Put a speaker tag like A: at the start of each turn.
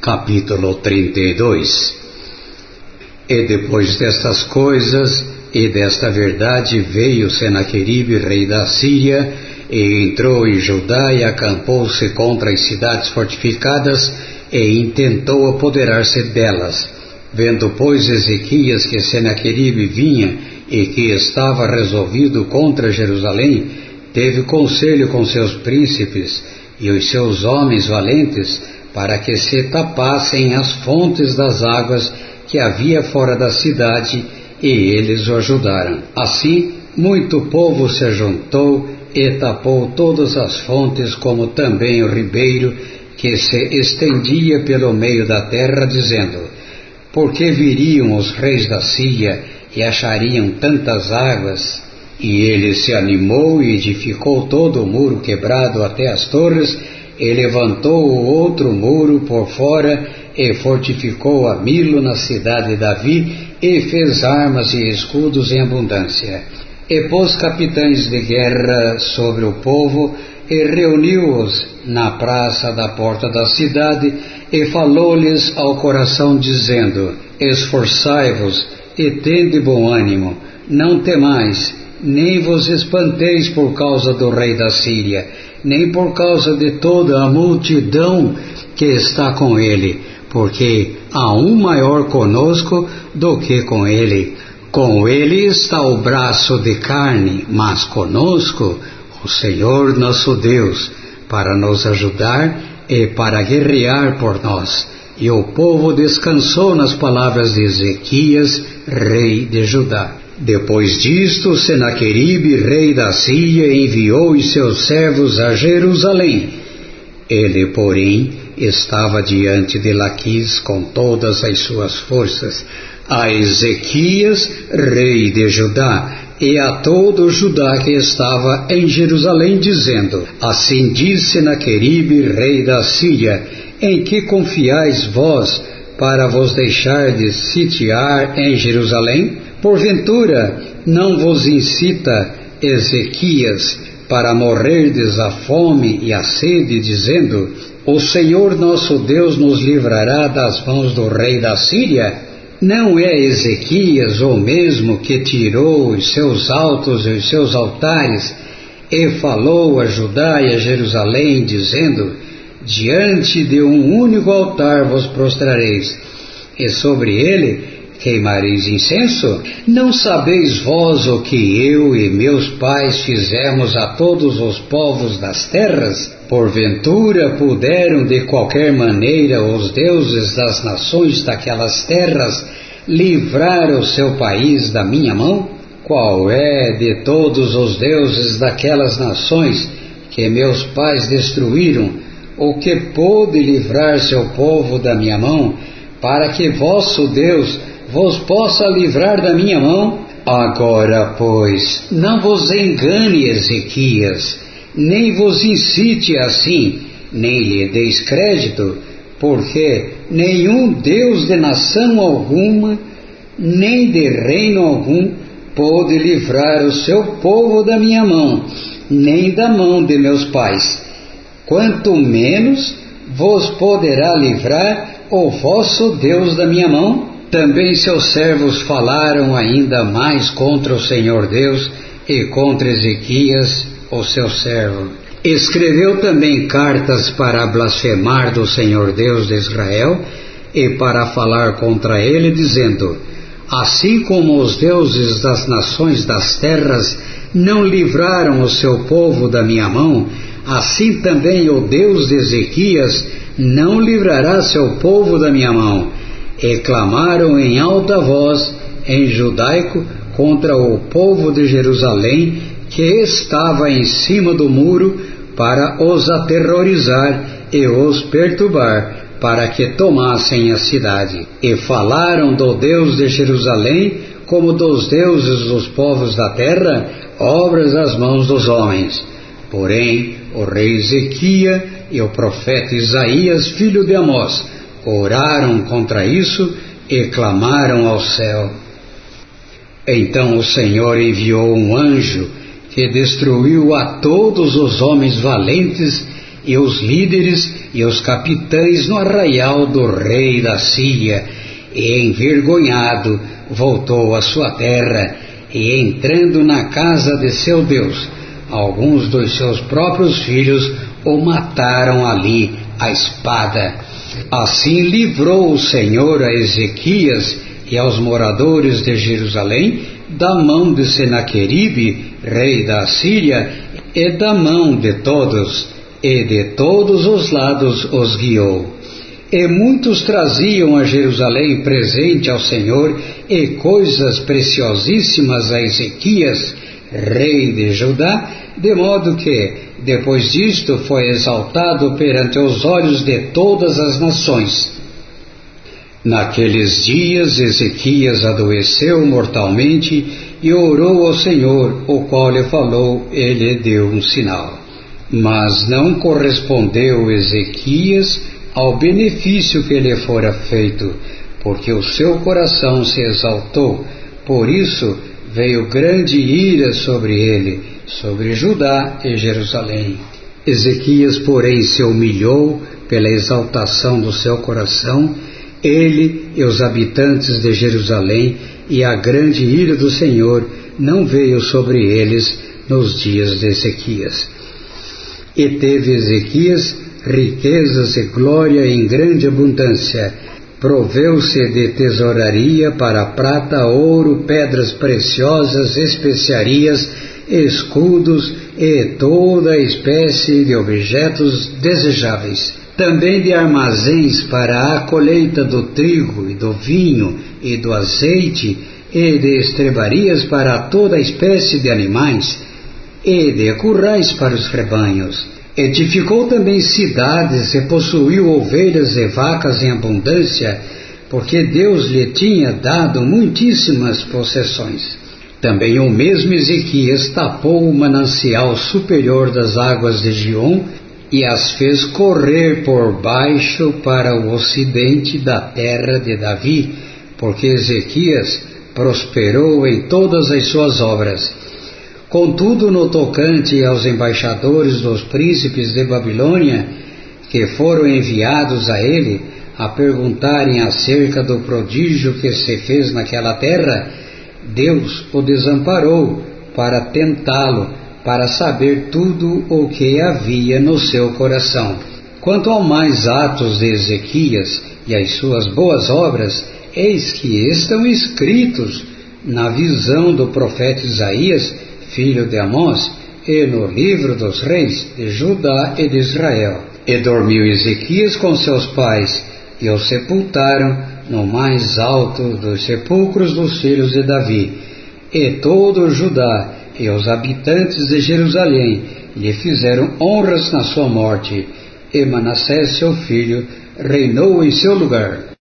A: Capítulo 32. E depois destas coisas e desta verdade veio Senaqueribe, rei da Síria, e entrou em Judá e acampou-se contra as cidades fortificadas e intentou apoderar-se delas. Vendo, pois, Ezequias que Senaqueribe vinha e que estava resolvido contra Jerusalém, teve conselho com seus príncipes e os seus homens valentes para que se tapassem as fontes das águas que havia fora da cidade, e eles o ajudaram. Assim, muito povo se ajuntou e tapou todas as fontes, como também o ribeiro que se estendia pelo meio da terra, dizendo: porque viriam os reis da Síria e achariam tantas águas? E ele se animou e edificou todo o muro quebrado até as torres, e levantou o outro muro por fora, e fortificou a Milo na cidade de Davi, e fez armas e escudos em abundância. E pôs capitães de guerra sobre o povo, e reuniu-os na praça da porta da cidade, e falou-lhes ao coração, dizendo: esforçai-vos e tende bom ânimo, não temais, nem vos espanteis por causa do rei da Síria, nem por causa de toda a multidão que está com ele, porque há um maior conosco do que com ele. Com ele está o braço de carne, mas conosco o Senhor nosso Deus, para nos ajudar e para guerrear por nós. E o povo descansou nas palavras de Ezequias, rei de Judá. Depois disto, Senaqueribe, rei da Síria, enviou os seus servos a Jerusalém. Ele, porém, estava diante de Laquis com todas as suas forças, a Ezequias, rei de Judá, e a todo Judá que estava em Jerusalém, dizendo: assim diz Senaqueribe, rei da Síria: em que confiais vós para vos deixardes sitiar em Jerusalém? Porventura não vos incita Ezequias para morrerdes a fome e a sede, dizendo: o Senhor nosso Deus nos livrará das mãos do rei da Síria? Não é Ezequias o mesmo que tirou os seus altos e os seus altares e falou a Judá e a Jerusalém, dizendo: diante de um único altar vos prostrareis, e sobre ele queimareis incenso? Não sabeis vós o que eu e meus pais fizemos a todos os povos das terras? Porventura puderam de qualquer maneira os deuses das nações daquelas terras livrar o seu país da minha mão? Qual é de todos os deuses daquelas nações que meus pais destruíram, o que pôde livrar seu povo da minha mão, para que vosso Deus vos possa livrar da minha mão? Agora, pois, não vos engane Ezequias, nem vos incite assim, nem lhe deis crédito, porque nenhum Deus de nação alguma, nem de reino algum, pôde livrar o seu povo da minha mão, nem da mão de meus pais. Quanto menos vos poderá livrar o vosso Deus da minha mão? Também seus servos falaram ainda mais contra o Senhor Deus e contra Ezequias, o seu servo. Escreveu também cartas para blasfemar do Senhor Deus de Israel e para falar contra ele, dizendo: assim como os deuses das nações das terras não livraram o seu povo da minha mão, assim também o Deus de Ezequias não livrará seu povo da minha mão. E clamaram em alta voz em judaico contra o povo de Jerusalém, que estava em cima do muro, para os aterrorizar e os perturbar, para que tomassem a cidade. E falaram do Deus de Jerusalém como dos deuses dos povos da terra, obras das mãos dos homens. Porém, o rei Ezequias e o profeta Isaías, filho de Amós, oraram contra isso e clamaram ao céu. Então o Senhor enviou um anjo que destruiu a todos os homens valentes e os líderes e os capitães no arraial do rei da Síria, e envergonhado voltou à sua terra, e entrando na casa de seu Deus, alguns dos seus próprios filhos o mataram ali à espada. Assim livrou o Senhor a Ezequias e aos moradores de Jerusalém da mão de Senaqueribe, rei da Síria, e da mão de todos, e de todos os lados os guiou. E muitos traziam a Jerusalém presente ao Senhor e coisas preciosíssimas a Ezequias, rei de Judá, de modo que, depois disto, foi exaltado perante os olhos de todas as nações. Naqueles dias Ezequias adoeceu mortalmente e orou ao Senhor, o qual lhe falou e lhe deu um sinal. Mas não correspondeu Ezequias ao benefício que lhe fora feito, porque o seu coração se exaltou. Por isso veio grande ira sobre ele, sobre Judá e Jerusalém. Ezequias, porém, se humilhou pela exaltação do seu coração, ele e os habitantes de Jerusalém, e a grande ira do Senhor não veio sobre eles nos dias de Ezequias. E teve Ezequias riquezas e glória em grande abundância. Proveu-se de tesouraria para prata, ouro, pedras preciosas, especiarias, escudos e toda a espécie de objetos desejáveis. Também de armazéns para a colheita do trigo e do vinho e do azeite, e de estrebarias para toda a espécie de animais, e de currais para os rebanhos. Edificou também cidades e possuiu ovelhas e vacas em abundância, porque Deus lhe tinha dado muitíssimas possessões. Também o mesmo Ezequias tapou o manancial superior das águas de Giom e as fez correr por baixo para o ocidente da terra de Davi, porque Ezequias prosperou em todas as suas obras. Contudo, no tocante aos embaixadores dos príncipes de Babilônia, que foram enviados a ele a perguntarem acerca do prodígio que se fez naquela terra, Deus o desamparou para tentá-lo, para saber tudo o que havia no seu coração. Quanto ao mais atos de Ezequias e as suas boas obras, eis que estão escritos na visão do profeta Isaías, filho de Amós, e no livro dos reis de Judá e de Israel. E dormiu Ezequias com seus pais, e o sepultaram no mais alto dos sepulcros dos filhos de Davi. E todo Judá e os habitantes de Jerusalém lhe fizeram honras na sua morte, e Manassés, seu filho, reinou em seu lugar.